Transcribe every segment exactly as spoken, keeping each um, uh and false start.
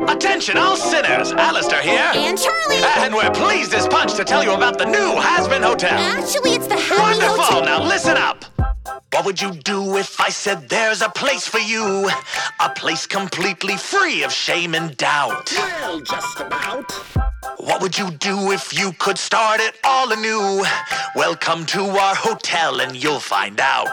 Attention, all sinners! Alistair here. And Charlie. And we're pleased as punch to tell you about the new Has-Been Hotel. Actually, it's the Happy Wonderful! Hotel. Now listen up. What would you do if I said there's a place for you? A place completely free of shame and doubt. Well, just about. What would you do if you could start it all anew? Well, come to our hotel and you'll find out.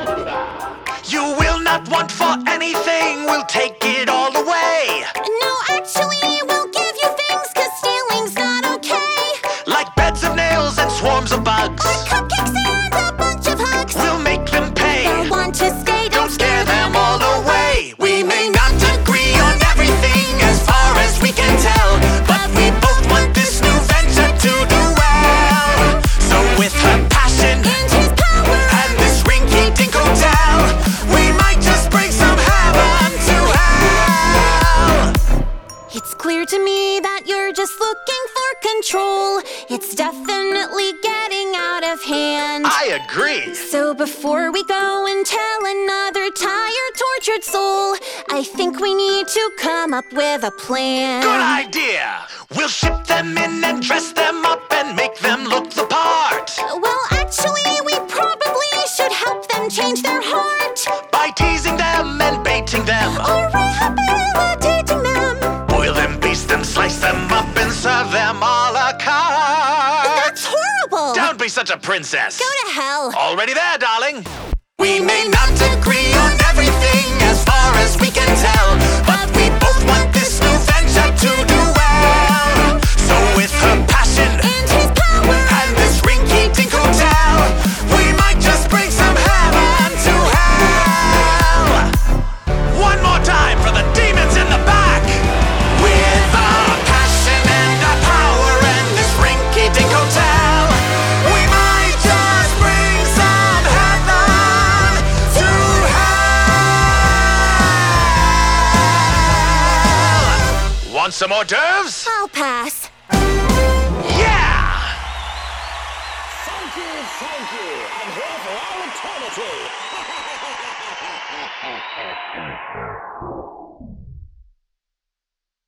You will not want for anything, we'll take it all away. No, actually, we'll give you things, cause stealing's not okay. Like beds of nails and swarms of bugs. Or cupcakes and a bunch of hugs. We'll make them pay. They'll want to stay, Don't scare them all away. We may not agree on everything as far as we can tell, but we both want this new venture to do well. So with her passion And his power. and this rinky-dink hotel, we might just bring some heaven to hell. It's clear to me that you're just looking for control. It's definitely getting out of hand. I agree. So before we go and tell another tired, tortured soul, I think we need to come up with a plan. Good idea. We'll ship them in and dress them up and make them look the part. Well, actually, we probably should help them change their heart. By teasing them and baiting them. Or rehabilitating them. Boil them, baste them, slice them up and serve them a la carte. That's horrible. Don't be such a princess. Go to hell. Already there, darling. We may not agree on everything as far as we can tell, but we both want this new venture to do well. So with her passion And his power. and this rinky-dink hotel, we might just bring some heaven to hell. One more time for the demons in the back. With our passion and our power and this rinky-dink hotel, we might just bring some heaven to hell. Want some hors d'oeuvres? I'll pass. Yeah! Thank you, thank you. I'm here for all eternity.